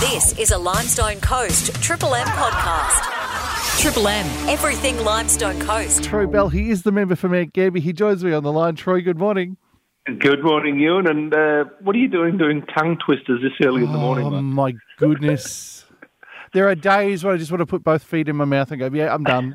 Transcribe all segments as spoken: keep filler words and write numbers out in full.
This is a Limestone Coast Triple M podcast. Triple M, everything Limestone Coast. Troy Bell, he is the member for Mount Gambier. He joins me on the line. Troy, good morning. Good morning, Ewan. And uh, what are you doing doing tongue twisters this early in the morning, Oh, mate? my goodness. There are days where I just want to put both feet in my mouth and go, yeah, I'm done.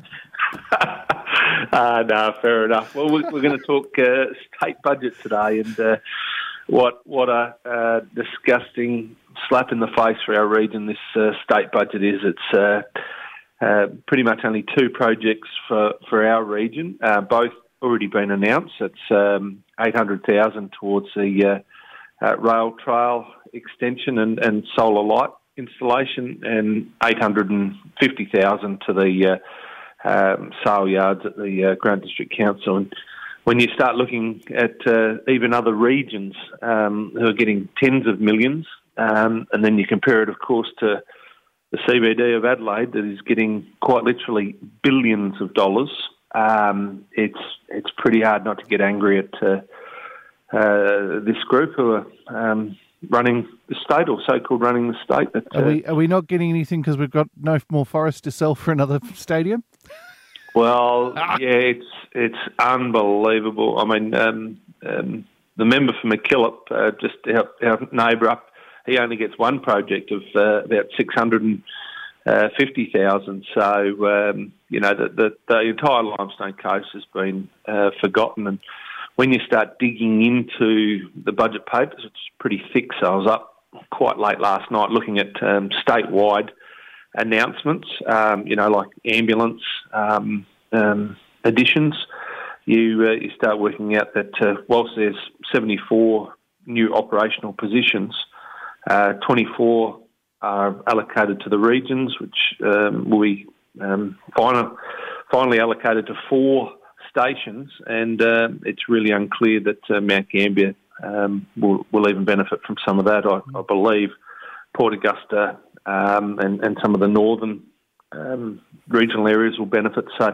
uh, no, fair enough. Well, we're, we're going to talk uh, state budget today and uh, what what a uh, disgusting slap in the face for our region this uh, state budget is. It's uh, uh, pretty much only two projects for, for our region, uh, both already been announced. It's um, eight hundred thousand dollars towards the uh, uh, rail trail extension and, and solar light installation, and eight hundred fifty thousand dollars to the uh, um, sale yards at the uh, Grant District Council. And when you start looking at uh, even other regions um, who are getting tens of millions, um, and then you compare it, of course, to the C B D of Adelaide that is getting quite literally billions of dollars, um, it's it's pretty hard not to get angry at uh, uh, this group who are um, running the state, or so-called running the state. That, uh, Are we are we not getting anything because we've got no more forest to sell for another stadium? Well, yeah, it's it's unbelievable. I mean, um, um, the member for McKillop, uh, just our, our neighbour up, he only gets one project of uh, about six hundred fifty thousand. So, um, you know, the, the, the entire Limestone Coast has been uh, forgotten. And when you start digging into the budget papers, it's pretty thick. So I was up quite late last night looking at um, statewide announcements, um, you know, like ambulance um, um, additions. You uh, you start working out that uh, whilst there's seventy-four new operational positions, uh, twenty-four are allocated to the regions, which um, will be um, final, finally allocated to four stations, and uh, it's really unclear that uh, Mount Gambier um, will, will even benefit from some of that. I, I believe Port Augusta um, and, and some of the northern um, regional areas will benefit. So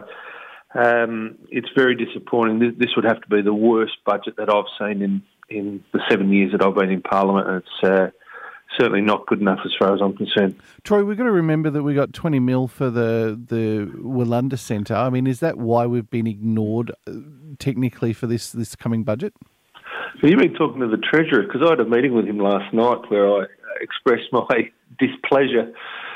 um, it's very disappointing. This, this would have to be the worst budget that I've seen in, in the seven years that I've been in Parliament, and it's uh, certainly not good enough as far as I'm concerned. Troy, we've got to remember that we got twenty mil for the the Wollonda Centre. I mean, is that why we've been ignored uh, technically for this, this coming budget? So you've been talking to the Treasurer, because I had a meeting with him last night where I expressed my displeasure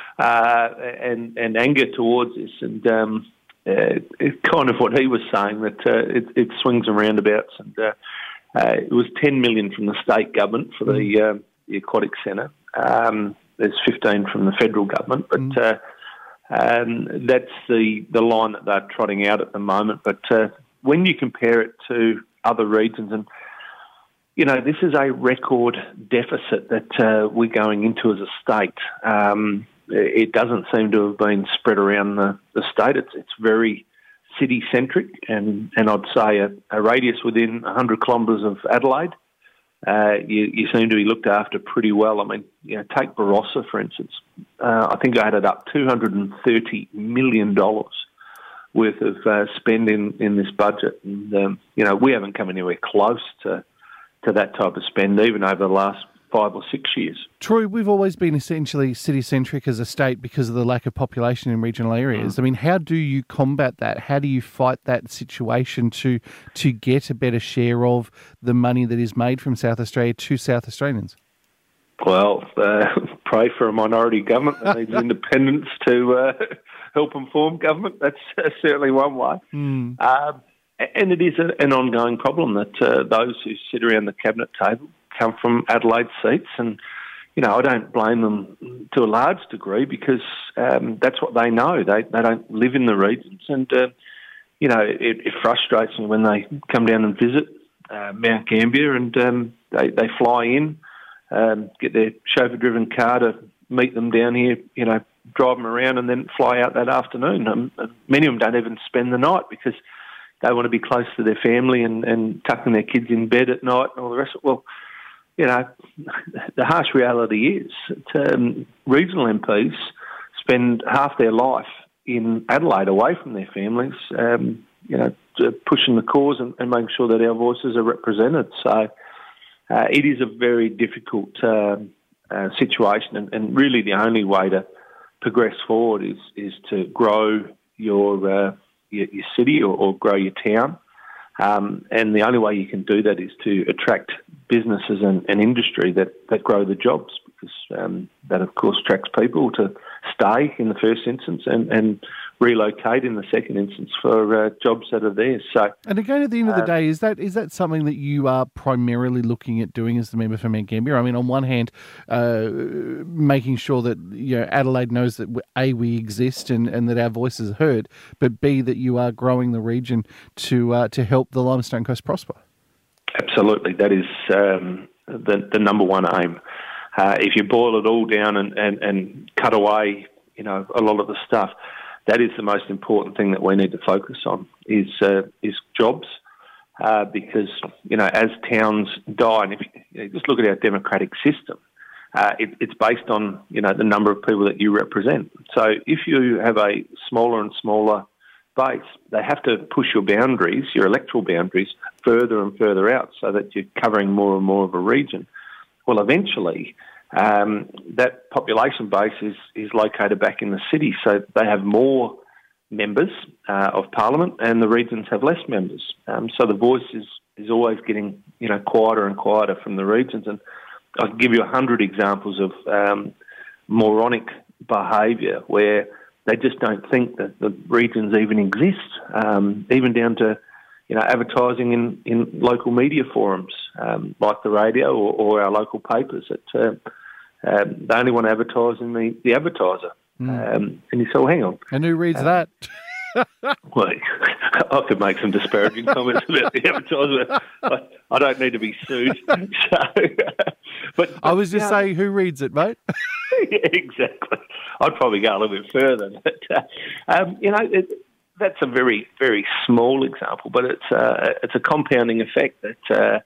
uh, and, and anger towards this, and um, uh, it's kind of what he was saying, that uh, it, it swings and roundabouts, and uh, uh, it was ten million dollars from the state government for the uh, the Aquatic Centre. Um, there's fifteen from the federal government, but mm. uh, um, that's the, the line that they're trotting out at the moment. But uh, when you compare it to other regions, and, you know, this is a record deficit that uh, we're going into as a state. Um, it doesn't seem to have been spread around the, the state. It's, it's very city-centric, and, and I'd say a, a radius within one hundred kilometres of Adelaide. Uh, you, you seem to be looked after pretty well. I mean, you know, take Barossa, for instance. Uh, I think I added up two hundred thirty million dollars worth of uh, spend in, in this budget. And, um, you know, we haven't come anywhere close to, to that type of spend, even over the last five or six years. Troy, we've always been essentially city-centric as a state because of the lack of population in regional areas. Mm. I mean, how do you combat that? How do you fight that situation to to get a better share of the money that is made from South Australia to South Australians? Well, uh, pray for a minority government that needs independence to uh, help inform government. That's uh, certainly one way. Mm. Um, and it is a, an ongoing problem that uh, those who sit around the cabinet table come from Adelaide seats, and you know, I don't blame them to a large degree, because um, that's what they know. They they don't live in the regions, and uh, you know, it, it frustrates me when they come down and visit uh, Mount Gambier, and um, they they fly in, um, get their chauffeur-driven car to meet them down here, you know, drive them around, and then fly out that afternoon. Um, many of them don't even spend the night because they want to be close to their family and, and tucking their kids in bed at night and all the rest of it. Well, you know, the harsh reality is that um, regional M Ps spend half their life in Adelaide away from their families, um, you know, pushing the cause and, and making sure that our voices are represented. So uh, it is a very difficult uh, uh, situation, and, and really the only way to progress forward is is to grow your uh, your, your city or, or grow your town. Um, and the only way you can do that is to attract businesses and, and industry that, that grow the jobs, because um, that, of course, attracts people to stay in the first instance and, and relocate in the second instance for uh, jobs that are there. So, and again, at the end of the um, day, is that is that something that you are primarily looking at doing as the member for Mount Gambier? I mean, on one hand, uh, making sure that you know Adelaide knows that A, we exist and, and that our voice is heard, but B, that you are growing the region to uh, to help the Limestone Coast prosper. Absolutely, that is um, the the number one aim. Uh, if you boil it all down and, and, and cut away, you know, a lot of the stuff, that is the most important thing that we need to focus on is uh, is jobs, uh, because you know as towns die, and if you know, just look at our democratic system, uh, it, it's based on you know the number of people that you represent. So if you have a smaller and smaller base, they have to push your boundaries, your electoral boundaries, further and further out, so that you're covering more and more of a region. Well, eventually, um, that population base is, is located back in the city, so they have more members uh, of Parliament, and the regions have less members. Um, so the voice is, is always getting, you know, quieter and quieter from the regions. And I can give you a hundred examples of um, moronic behaviour where they just don't think that the regions even exist, um, even down to you know, advertising in, in local media forums um, like the radio or, or our local papers. That uh, um, they only want to advertise in the, the advertiser. Mm. Um, and you say, well, hang on. And who reads um, that? Well, I could make some disparaging comments about the advertiser. I, I don't need to be sued. So, but, I was just you know, saying, who reads it, mate? Yeah, exactly. I'd probably go a little bit further. But, uh, um, you know, it, that's a very, very small example, but it's uh, it's a compounding effect that, uh,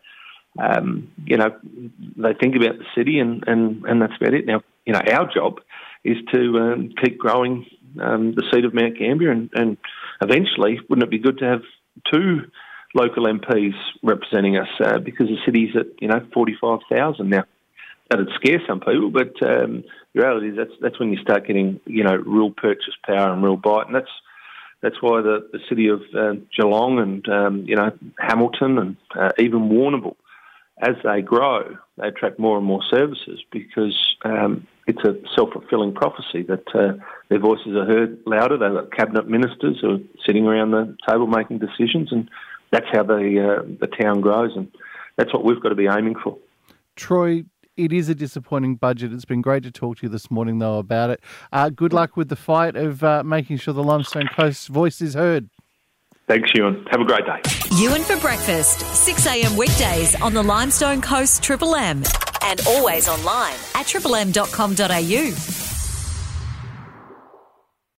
um, you know, they think about the city and, and, and that's about it. Now, you know, our job is to um, keep growing um, the seat of Mount Gambier and, and eventually, wouldn't it be good to have two local M Ps representing us uh, because the city's at, you know, forty-five thousand now. That'd scare some people, but um, the reality is that's, that's when you start getting, you know, real purchase power and real bite, and that's That's why the, the city of uh, Geelong and, um, you know, Hamilton and uh, even Warrnambool, as they grow, they attract more and more services because um, it's a self-fulfilling prophecy that uh, their voices are heard louder. They've got cabinet ministers who are sitting around the table making decisions, and that's how the, uh, the town grows, and that's what we've got to be aiming for. Troy, it is a disappointing budget. It's been great to talk to you this morning, though, about it. Uh, good luck with the fight of uh, making sure the Limestone Coast voice is heard. Thanks, Ewan. Have a great day. Ewan for breakfast, six a.m. weekdays on the Limestone Coast Triple M, and always online at triple m dot com dot a u.